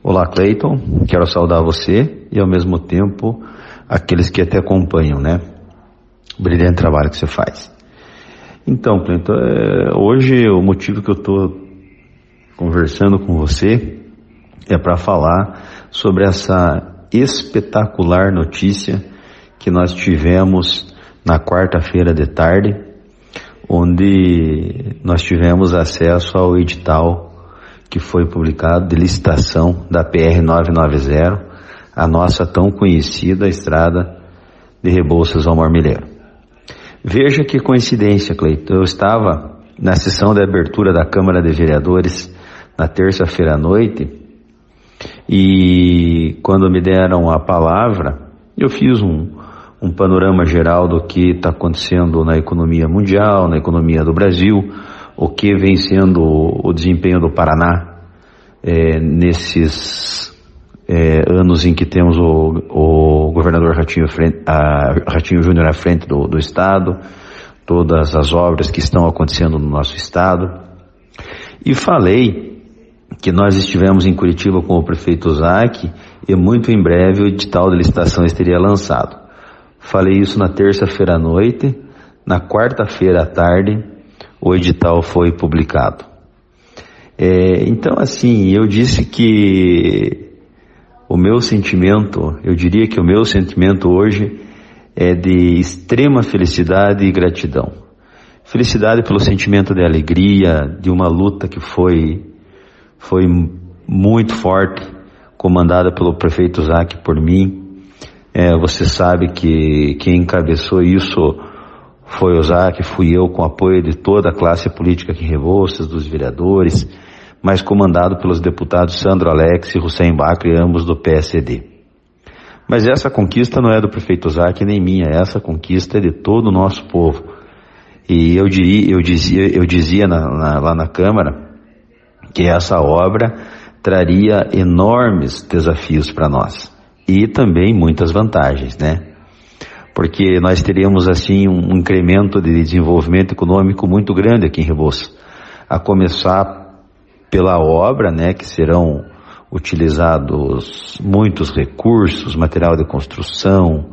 Olá, Cleiton, quero saudar você e ao mesmo tempo aqueles que te acompanham, né? O brilhante trabalho que você faz. Então, Cleiton, hoje o motivo que eu estou conversando com você é para falar sobre essa espetacular notícia que nós tivemos na quarta-feira de tarde, onde nós tivemos acesso ao edital que foi publicado de licitação da PR-990, a nossa tão conhecida estrada de Rebouças ao Marmeleiro. Veja que coincidência, Cleiton. Eu estava na sessão de abertura da Câmara de Vereadores na terça-feira à noite e quando me deram a palavra, eu fiz um panorama geral do que está acontecendo na economia mundial, na economia do Brasil, o que vem sendo o desempenho do Paraná nesses anos em que temos o governador Ratinho Júnior à frente do Estado, todas as obras que estão acontecendo no nosso Estado. E falei que nós estivemos em Curitiba com o prefeito Zac e muito em breve o edital de licitação estaria lançado. Falei isso na terça-feira à noite, na quarta-feira à tarde o edital foi publicado. Então, assim, eu disse que o meu sentimento, eu diria que o meu sentimento hoje é de extrema felicidade e gratidão. Felicidade pelo sentimento de alegria, de uma luta que foi muito forte, comandada pelo prefeito Zac por mim. Você sabe que quem encabeçou isso foi o Zac, fui eu, com apoio de toda a classe política aqui em Rebouças, dos vereadores, mas comandado pelos deputados Sandro Alex e Hussein Bacri, ambos do PSD. Mas essa conquista não é do prefeito Zac nem minha, essa conquista é de todo o nosso povo. E eu dizia lá na Câmara que essa obra traria enormes desafios para nós e também muitas vantagens, né? Porque nós teríamos assim um incremento de desenvolvimento econômico muito grande aqui em Rebouças, a começar pela obra, né, que serão utilizados muitos recursos, material de construção,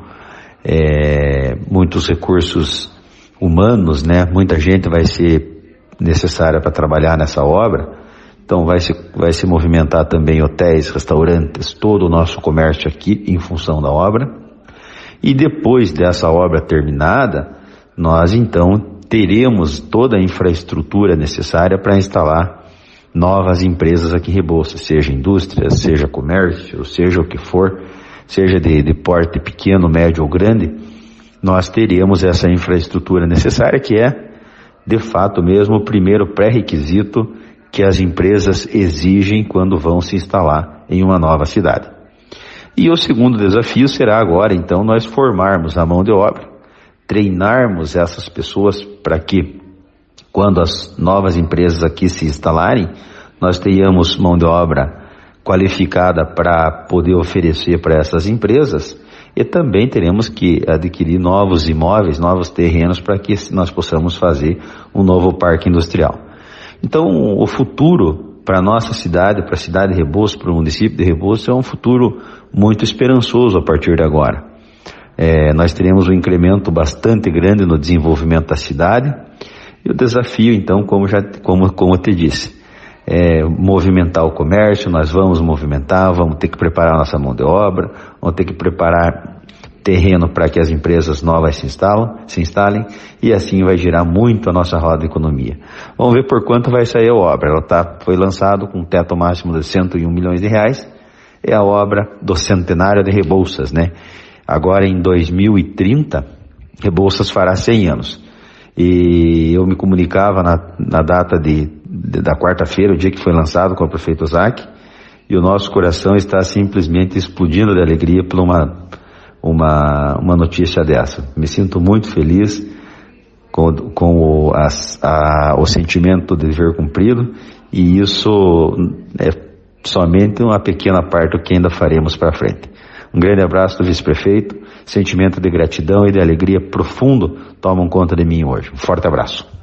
muitos recursos humanos, né, muita gente vai ser necessária para trabalhar nessa obra, então vai se movimentar também hotéis, restaurantes, todo o nosso comércio aqui em função da obra. E depois dessa obra terminada, nós então teremos toda a infraestrutura necessária para instalar novas empresas aqui em Rebouças, seja indústria, seja comércio, seja o que for, seja de porte pequeno, médio ou grande, nós teremos essa infraestrutura necessária, que é, de fato mesmo, o primeiro pré-requisito que as empresas exigem quando vão se instalar em uma nova cidade. E o segundo desafio será agora, então, nós formarmos a mão de obra, treinarmos essas pessoas para que, quando as novas empresas aqui se instalarem, nós tenhamos mão de obra qualificada para poder oferecer para essas empresas e também teremos que adquirir novos imóveis, novos terrenos para que nós possamos fazer um novo parque industrial. Então, o futuro para a nossa cidade, para a cidade de Rebouças, para o município de Rebouças, é um futuro muito esperançoso a partir de agora. Nós teremos um incremento bastante grande no desenvolvimento da cidade e o desafio, então, como eu te disse, movimentar o comércio. Nós vamos movimentar, vamos ter que preparar a nossa mão de obra, vamos ter que preparar terreno para que as empresas novas se instalem e assim vai girar muito a nossa roda de economia. Vamos ver por quanto vai sair a obra. Ela foi lançada com um teto máximo de 101 milhões de reais. É a obra do centenário de Rebouças, né? Agora em 2030, Rebouças fará 100 anos. E eu me comunicava na data da quarta-feira, o dia que foi lançado, com o prefeito Zac, e o nosso coração está simplesmente explodindo de alegria por uma notícia dessa. Me sinto muito feliz com o sentimento de dever cumprido, e isso é somente uma pequena parte do que ainda faremos para frente. Um grande abraço do vice-prefeito, sentimento de gratidão e de alegria profundo tomam conta de mim hoje. Um forte abraço.